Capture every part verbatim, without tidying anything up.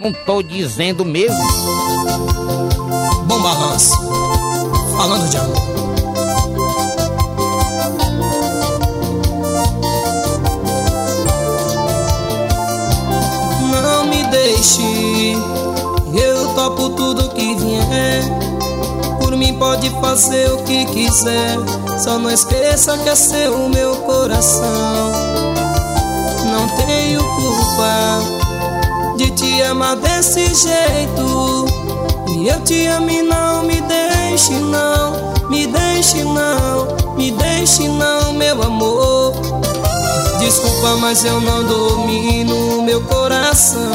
Não tô dizendo mesmo. Bom Balanço, falando de amor. Não me deixe, eu topo tudo que vier. Por mim pode fazer o que quiser, só não esqueça que é seu o meu coração. Não tenho culpa de te amar desse jeito, e eu te amo e não me deixe não, me deixe não, me deixe não, meu amor. Desculpa, mas eu não domino o meu coração.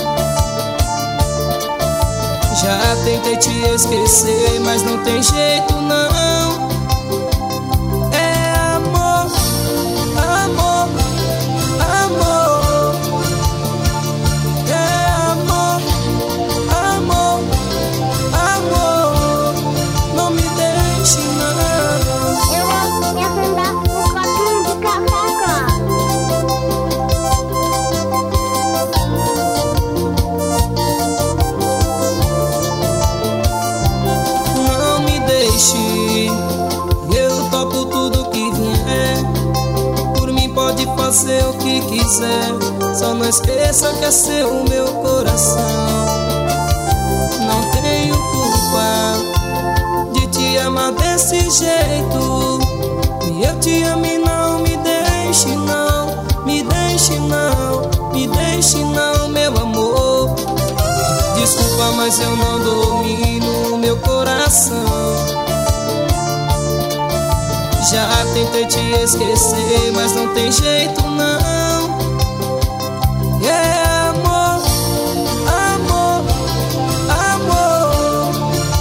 Já tentei te esquecer, mas não tem jeito não. É amor, amor, amor. É amor, amor, amor. Não me deixe não. Eu vou me afundar um copinho de café. Não me deixe, eu topo tudo que vier. Por mim pode fazer o que quiser, só não esqueça que é seu o meu coração. Não tenho culpa de te amar desse jeito, e eu te amo e não me deixe não, me deixe não, me deixe não, meu amor. Desculpa, mas eu não domino o meu coração. Já tentei te esquecer, mas não tem jeito não. É amor, amor, amor.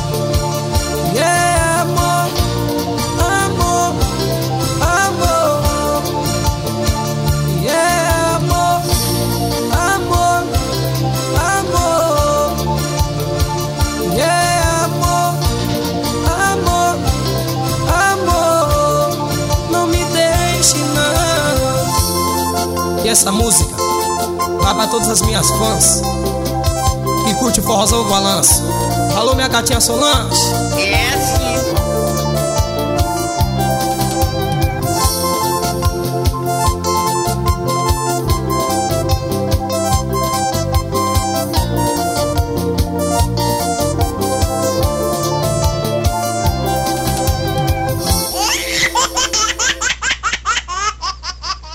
É amor, amor, amor. É amor, amor, amor. É amor, amor, amor. Não me deixe não. E essa música vai pra todas as minhas fãs que curte o forrozão Balanço. Alô, minha gatinha Solange. É sim.